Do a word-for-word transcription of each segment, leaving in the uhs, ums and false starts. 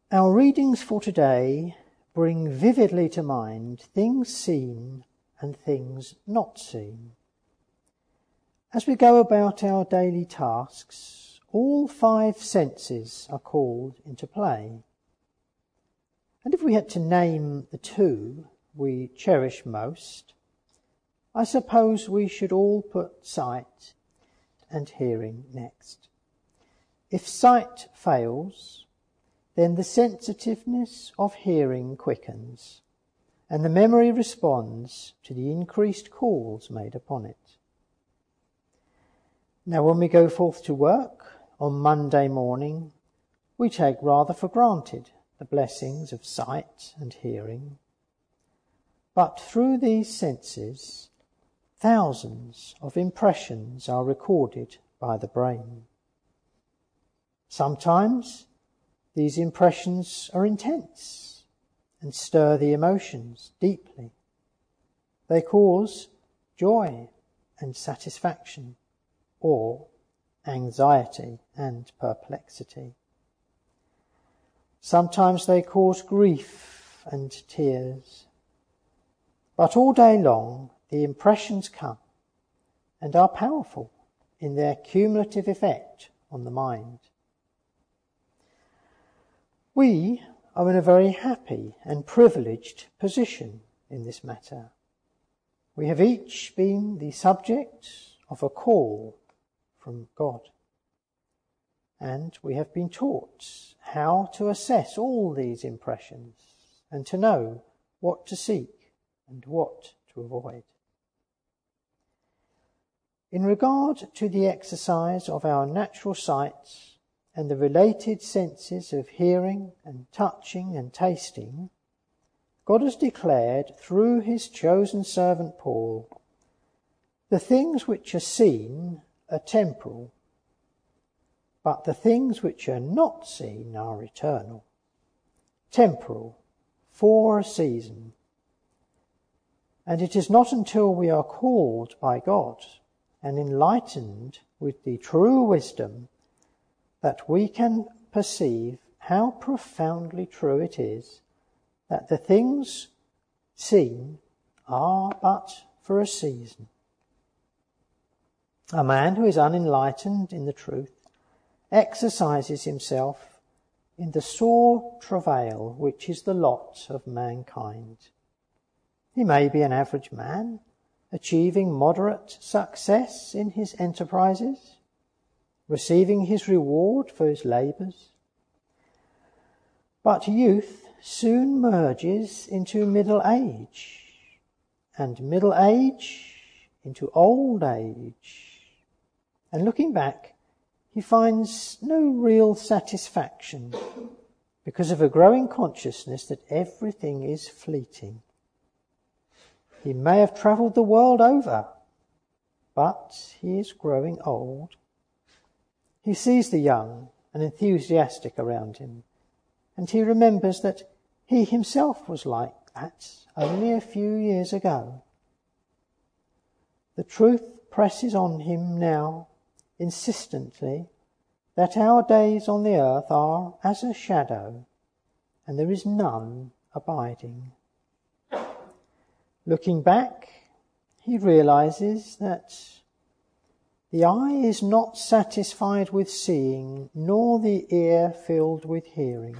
Our readings for today bring vividly to mind things seen and things not seen. As we go about our daily tasks, all five senses are called into play. And if we had to name the two we cherish most, I suppose we should all put sight and hearing next. If sight fails, then the sensitiveness of hearing quickens, and the memory responds to the increased calls made upon it. Now, when we go forth to work on Monday morning, we take rather for granted the blessings of sight and hearing. But through these senses, thousands of impressions are recorded by the brain. Sometimes these impressions are intense and stir the emotions deeply. They cause joy and satisfaction, or anxiety and perplexity. Sometimes they cause grief and tears. But all day long the impressions come and are powerful in their cumulative effect on the mind. We are in a very happy and privileged position in this matter. We have each been the subject of a call from God, and we have been taught how to assess all these impressions and to know what to seek and what to avoid. In regard to the exercise of our natural sights and the related senses of hearing and touching and tasting, God has declared through his chosen servant Paul, the things which are seen are temporal, but the things which are not seen are eternal. Temporal, for a season. And it is not until we are called by God and enlightened with the true wisdom that we can perceive how profoundly true it is that the things seen are but for a season. A man who is unenlightened in the truth exercises himself in the sore travail which is the lot of mankind. He may be an average man, achieving moderate success in his enterprises, receiving his reward for his labours. But youth soon merges into middle age, and middle age into old age. And looking back, he finds no real satisfaction because of a growing consciousness that everything is fleeting. He may have travelled the world over, but he is growing old. He sees the young and enthusiastic around him, and he remembers that he himself was like that only a few years ago. The truth presses on him now insistently that our days on the earth are as a shadow, and there is none abiding. Looking back, he realizes that the eye is not satisfied with seeing, nor the ear filled with hearing.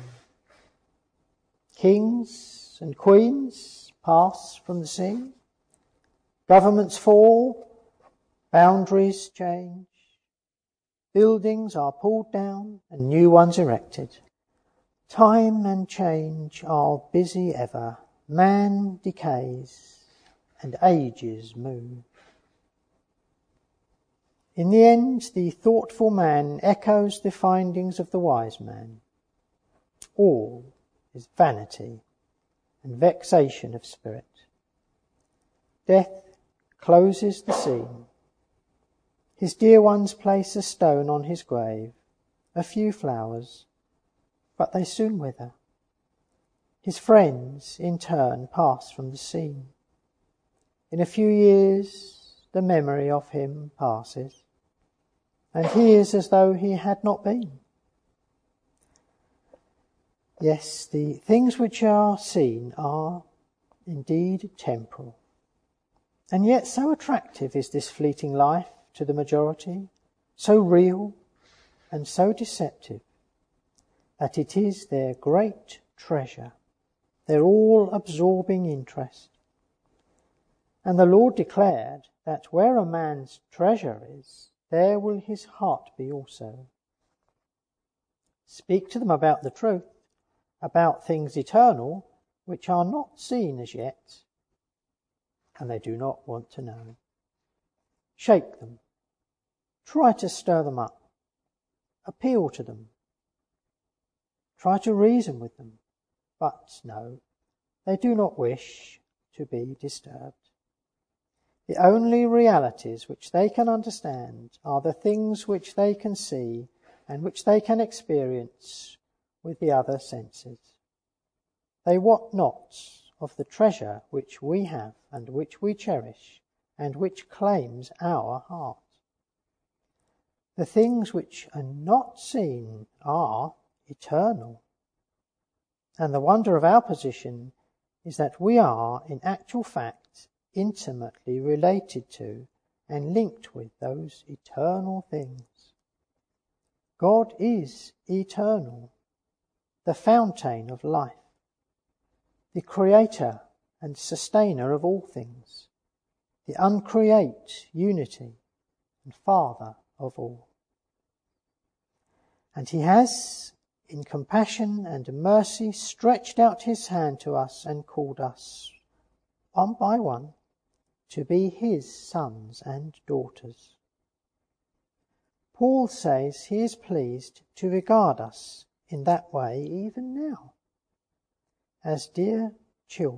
Kings and queens pass from the scene. Governments fall, boundaries change. Buildings are pulled down and new ones erected. Time and change are busy ever. Man decays and ages move. In the end, the thoughtful man echoes the findings of the wise man. All is vanity and vexation of spirit. Death closes the scene. His dear ones place a stone on his grave, a few flowers, but they soon wither. His friends, in turn, pass from the scene. In a few years, the memory of him passes, and he is as though he had not been. Yes, the things which are seen are indeed temporal. And yet so attractive is this fleeting life to the majority, so real and so deceptive, that it is their great treasure, their all-absorbing interest. And the Lord declared that where a man's treasure is, there will his heart be also. Speak to them about the truth, about things eternal, which are not seen as yet, and they do not want to know. Shake them. Try to stir them up. Appeal to them. Try to reason with them. But no, they do not wish to be disturbed. The only realities which they can understand are the things which they can see and which they can experience with the other senses. They wot not of the treasure which we have and which we cherish and which claims our heart. The things which are not seen are eternal. And the wonder of our position is that we are, in actual fact, intimately related to and linked with those eternal things. God is eternal, the fountain of life, the creator and sustainer of all things, the uncreate unity and Father of all. And he has, in compassion and mercy, stretched out his hand to us and called us, one by one, to be his sons and daughters. Paul says he is pleased to regard us in that way even now, as dear children.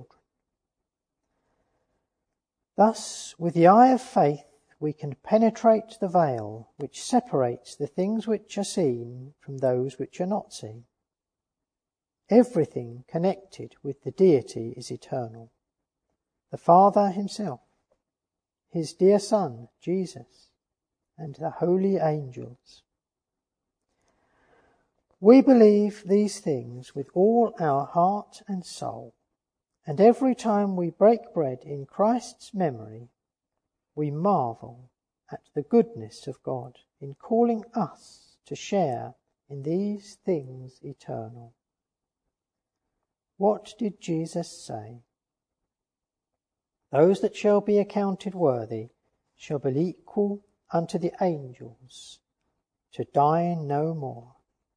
Thus, with the eye of faith, we can penetrate the veil which separates the things which are seen from those which are not seen. Everything connected with the deity is eternal. The Father himself, his dear Son, Jesus, and the holy angels. We believe these things with all our heart and soul, and every time we break bread in Christ's memory, we marvel at the goodness of God in calling us to share in these things eternal. What did Jesus say? Those that shall be accounted worthy shall be equal unto the angels, to die no more.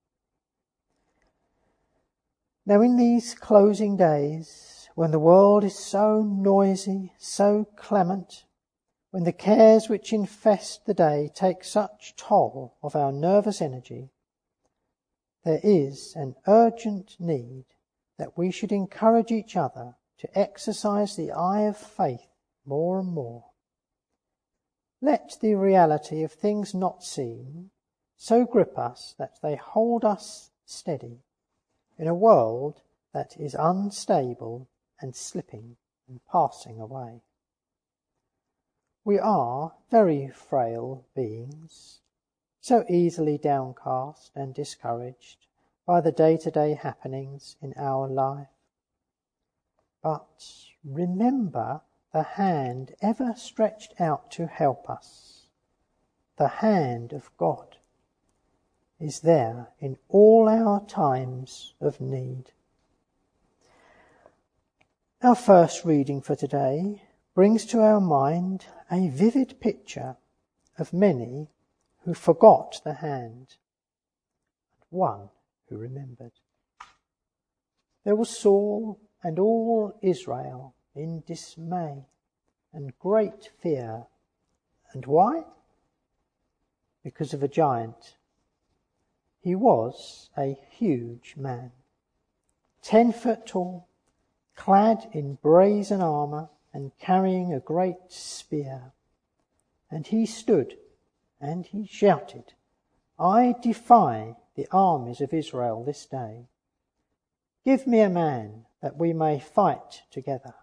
Now in these closing days, when the world is so noisy, so clamant, when the cares which infest the day take such toll of our nervous energy, there is an urgent need that we should encourage each other to exercise the eye of faith more and more. Let the reality of things not seen so grip us that they hold us steady in a world that is unstable and slipping and passing away. We are very frail beings, so easily downcast and discouraged by the day-to-day happenings in our life. But remember the hand ever stretched out to help us. The hand of God is there in all our times of need. Our first reading for today brings to our mind a vivid picture of many who forgot the hand, and one who remembered. There was Saul and all Israel in dismay and great fear. And why? Because of a giant. He was a huge man, ten foot tall, clad in brazen armour and carrying a great spear. And he stood and he shouted, I defy the armies of Israel this day. Give me a man that we may fight together.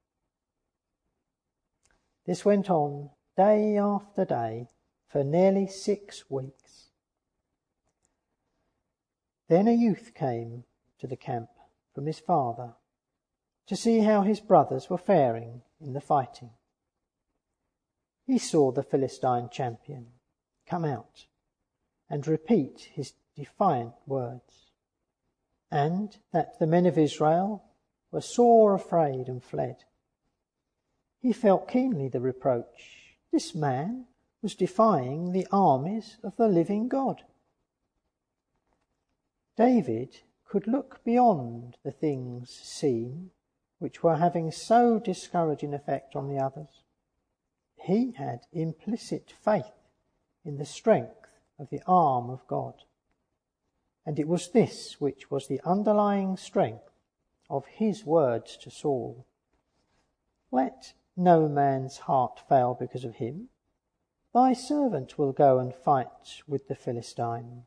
This went on day after day for nearly six weeks. Then a youth came to the camp from his father to see how his brothers were faring in the fighting. He saw the Philistine champion come out and repeat his defiant words, and that the men of Israel were sore afraid and fled. He felt keenly the reproach. This man was defying the armies of the living God. David could look beyond the things seen which were having so discouraging effect on the others. He had implicit faith in the strength of the arm of God, and it was this which was the underlying strength of his words to Saul. Let no man's heart fail because of him. Thy servant will go and fight with the Philistine.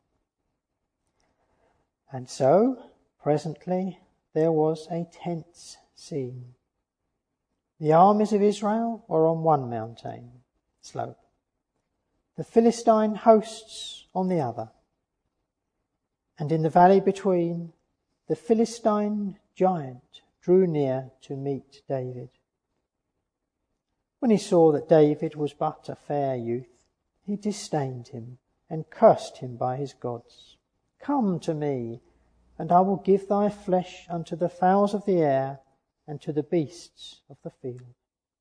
And so, presently, there was a tense scene. The armies of Israel were on one mountain slope, the Philistine hosts on the other, and in the valley between, the Philistine giant drew near to meet David. When he saw that David was but a fair youth, he disdained him and cursed him by his gods. Come to me, and I will give thy flesh unto the fowls of the air and to the beasts of the field.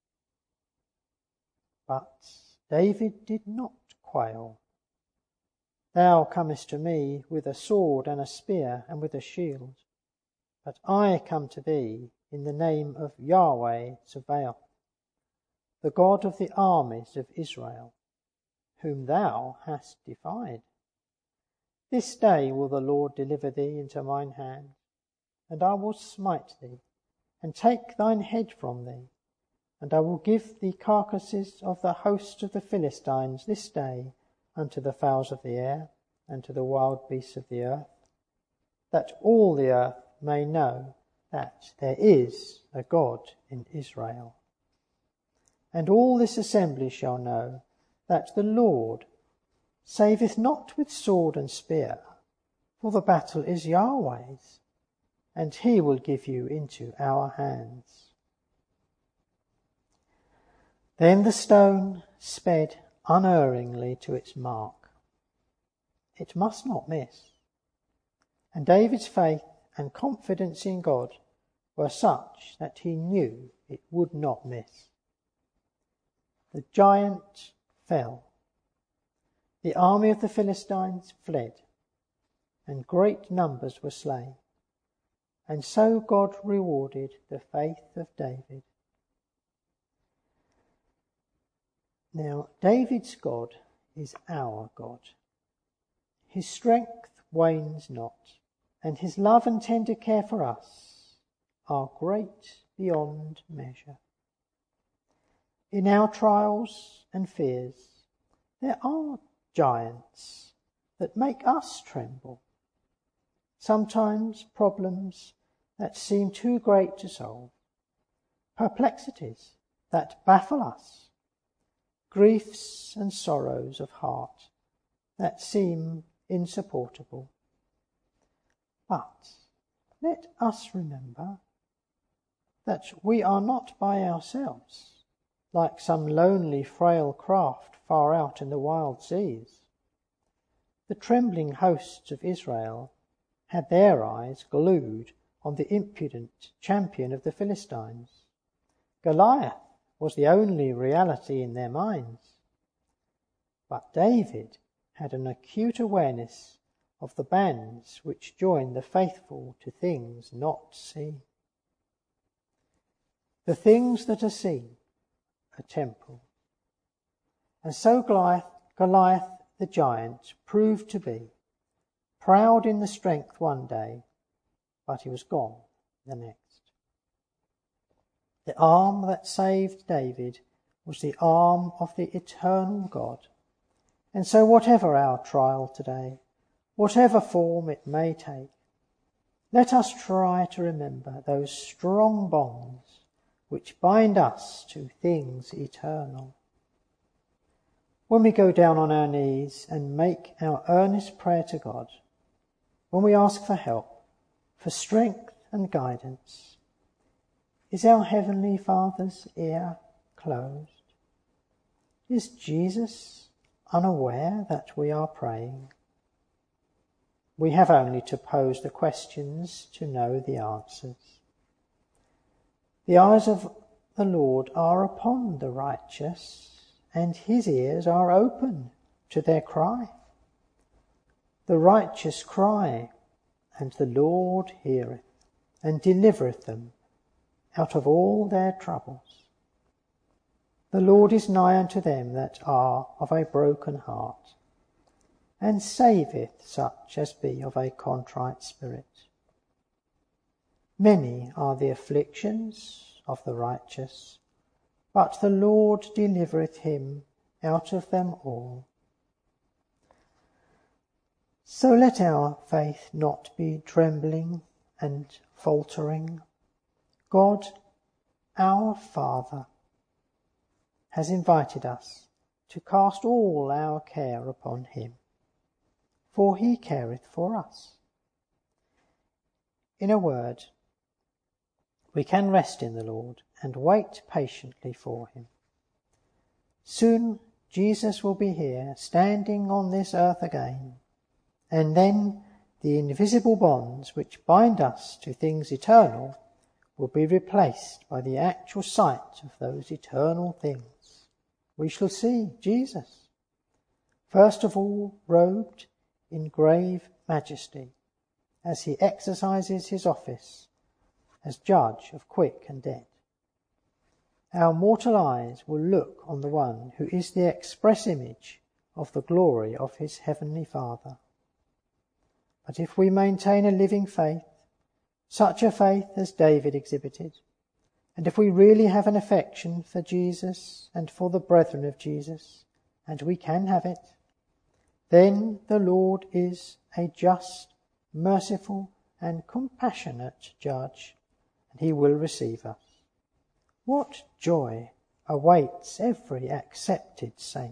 But David did not quail. Thou comest to me with a sword and a spear and with a shield, but I come to thee in the name of Yahweh Sabaoth, the God of the armies of Israel, whom thou hast defied. This day will the Lord deliver thee into mine hand, and I will smite thee, and take thine head from thee, and I will give the carcasses of the host of the Philistines this day unto the fowls of the air, and to the wild beasts of the earth, that all the earth may know that there is a God in Israel. And all this assembly shall know that the Lord saveth not with sword and spear, for the battle is Yahweh's, and he will give you into our hands. Then the stone sped unerringly to its mark. It must not miss. And David's faith and confidence in God were such that he knew it would not miss. The giant fell. The army of the Philistines fled, and great numbers were slain. And so God rewarded the faith of David. Now, David's God is our God. His strength wanes not, and his love and tender care for us are great beyond measure. In our trials and fears, there are giants that make us tremble. Sometimes problems that seem too great to solve, perplexities that baffle us, griefs and sorrows of heart that seem insupportable. But let us remember that we are not by ourselves, like some lonely frail craft far out in the wild seas. The trembling hosts of Israel had their eyes glued on the impudent champion of the Philistines. Goliath was the only reality in their minds. But David had an acute awareness of the bands which join the faithful to things not seen. The things that are seen are temporal. And so Goliath, Goliath the giant proved to be, proud in the strength one day, but he was gone the next. The arm that saved David was the arm of the eternal God. And so whatever our trial today, whatever form it may take, let us try to remember those strong bonds which bind us to things eternal. When we go down on our knees and make our earnest prayer to God, when we ask for help, for strength and guidance. Is our Heavenly Father's ear closed? Is Jesus unaware that we are praying? We have only to pose the questions to know the answers. The eyes of the Lord are upon the righteous, and his ears are open to their cry. The righteous cry, and the Lord heareth, and delivereth them out of all their troubles. The Lord is nigh unto them that are of a broken heart, and saveth such as be of a contrite spirit. Many are the afflictions of the righteous, but the Lord delivereth him out of them all. So let our faith not be trembling and faltering. God, our Father, has invited us to cast all our care upon him, for he careth for us. In a word, we can rest in the Lord and wait patiently for him. Soon Jesus will be here, standing on this earth again, and then the invisible bonds which bind us to things eternal will be replaced by the actual sight of those eternal things. We shall see Jesus, first of all robed in grave majesty, as he exercises his office as judge of quick and dead. Our mortal eyes will look on the one who is the express image of the glory of his heavenly Father. But if we maintain a living faith, such a faith as David exhibited, and if we really have an affection for Jesus and for the brethren of Jesus, and we can have it, then the Lord is a just, merciful, and compassionate judge, and he will receive us. What joy awaits every accepted saint!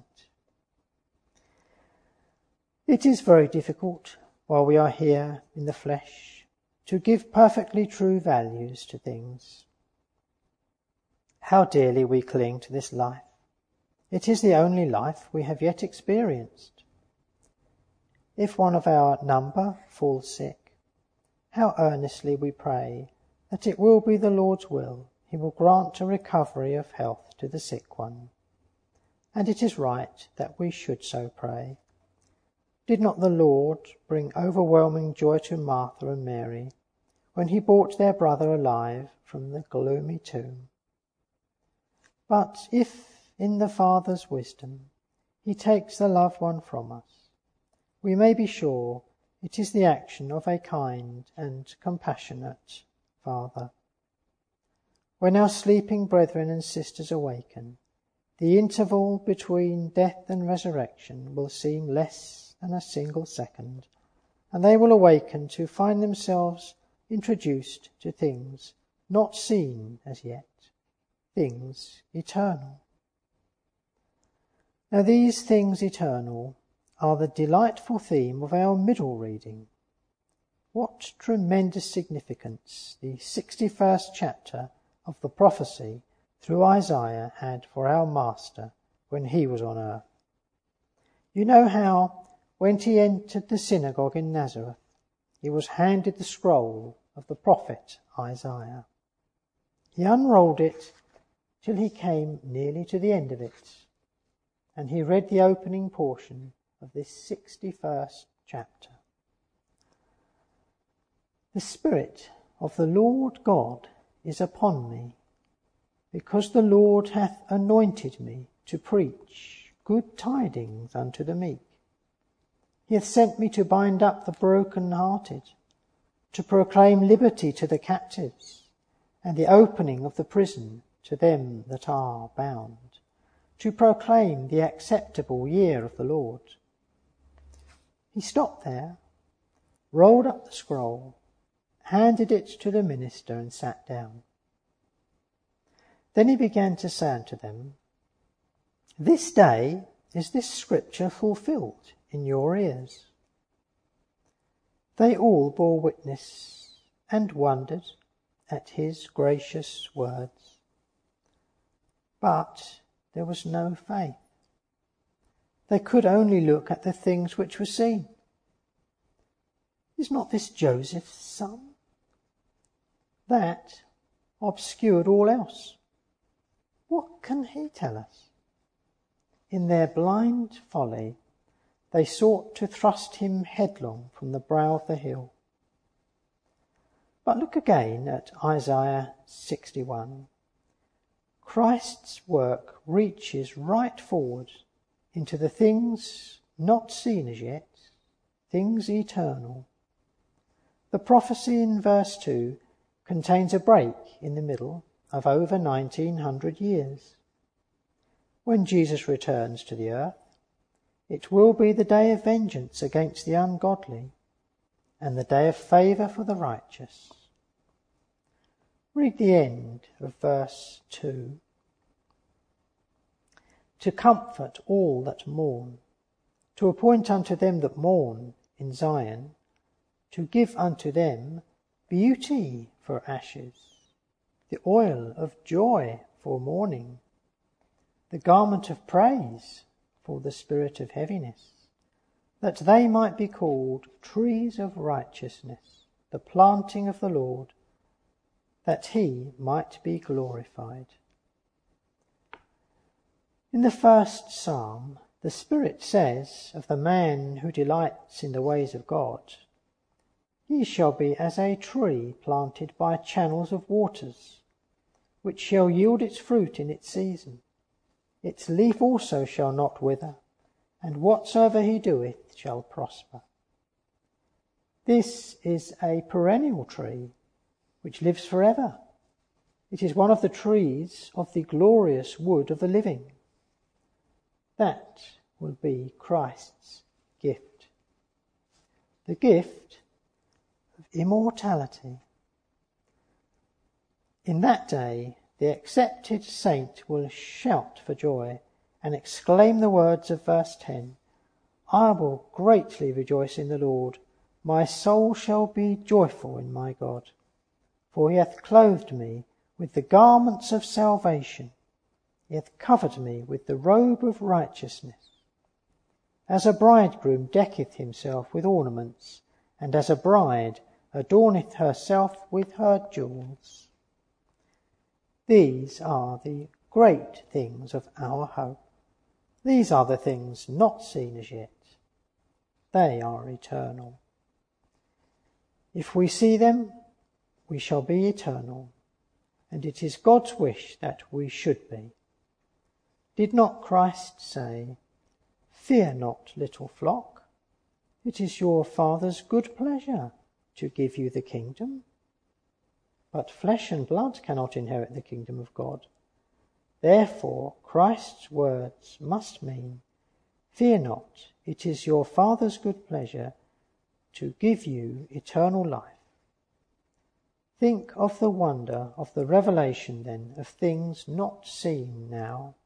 It is very difficult, while we are here in the flesh, to give perfectly true values to things. How dearly we cling to this life. It is the only life we have yet experienced. If one of our number falls sick, how earnestly we pray that it will be the Lord's will he will grant a recovery of health to the sick one. And it is right that we should so pray. Did not the Lord bring overwhelming joy to Martha and Mary when he brought their brother alive from the gloomy tomb? But if, in the Father's wisdom, he takes the loved one from us, we may be sure it is the action of a kind and compassionate Father. When our sleeping brethren and sisters awaken, the interval between death and resurrection will seem less than a single second, and they will awaken to find themselves introduced to things not seen as yet, things eternal. Now these things eternal are the delightful theme of our middle reading. What tremendous significance the sixty-first chapter of the prophecy through Isaiah had for our Master when he was on earth. You know how, when he entered the synagogue in Nazareth, he was handed the scroll of the prophet Isaiah. He unrolled it till he came nearly to the end of it, and he read the opening portion of this sixty-first chapter. The Spirit of the Lord God is upon me, because the Lord hath anointed me to preach good tidings unto the meek. He hath sent me to bind up the broken-hearted, to proclaim liberty to the captives, and the opening of the prison to them that are bound, to proclaim the acceptable year of the Lord. He stopped there, rolled up the scroll, handed it to the minister, and sat down. Then he began to say unto them, This day is this scripture fulfilled in your ears. They all bore witness and wondered at his gracious words. But there was no faith. They could only look at the things which were seen. Is not this Joseph's son? That obscured all else. What can he tell us? In their blind folly, they sought to thrust him headlong from the brow of the hill. But look again at Isaiah sixty-one. Christ's work reaches right forward into the things not seen as yet, things eternal. The prophecy in verse two contains a break in the middle of over nineteen hundred years. When Jesus returns to the earth, it will be the day of vengeance against the ungodly and the day of favour for the righteous. Read the end of verse two. To comfort all that mourn, to appoint unto them that mourn in Zion, to give unto them beauty for ashes, the oil of joy for mourning, the garment of praise for the spirit of heaviness, that they might be called trees of righteousness, the planting of the Lord, that he might be glorified. In the first psalm, the Spirit says of the man who delights in the ways of God, he shall be as a tree planted by channels of waters, which shall yield its fruit in its season. Its leaf also shall not wither, and whatsoever he doeth shall prosper. This is a perennial tree, which lives forever. It is one of the trees of the glorious wood of the living. That will be Christ's gift. The gift of immortality. In that day, the accepted saint will shout for joy and exclaim the words of verse ten, I will greatly rejoice in the Lord. My soul shall be joyful in my God. For he hath clothed me with the garments of salvation. He hath covered me with the robe of righteousness. As a bridegroom decketh himself with ornaments, and as a bride adorneth herself with her jewels. These are the great things of our hope. These are the things not seen as yet. They are eternal. If we see them, we shall be eternal, and it is God's wish that we should be. Did not Christ say, Fear not, little flock, it is your Father's good pleasure to give you the kingdom? But flesh and blood cannot inherit the kingdom of God. Therefore Christ's words must mean, Fear not, it is your Father's good pleasure to give you eternal life. Think of the wonder of the revelation then of things not seen now.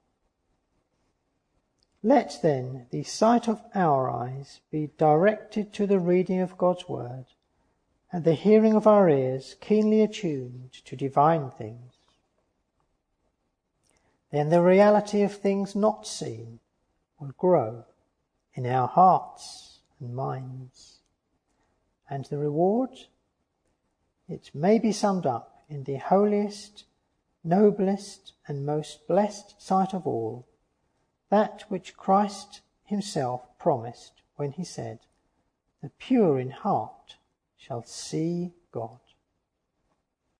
Let then the sight of our eyes be directed to the reading of God's word, and the hearing of our ears keenly attuned to divine things. Then the reality of things not seen will grow in our hearts and minds. And the reward? It may be summed up in the holiest, noblest, and most blessed sight of all, that which Christ himself promised when he said, The pure in heart shall see God.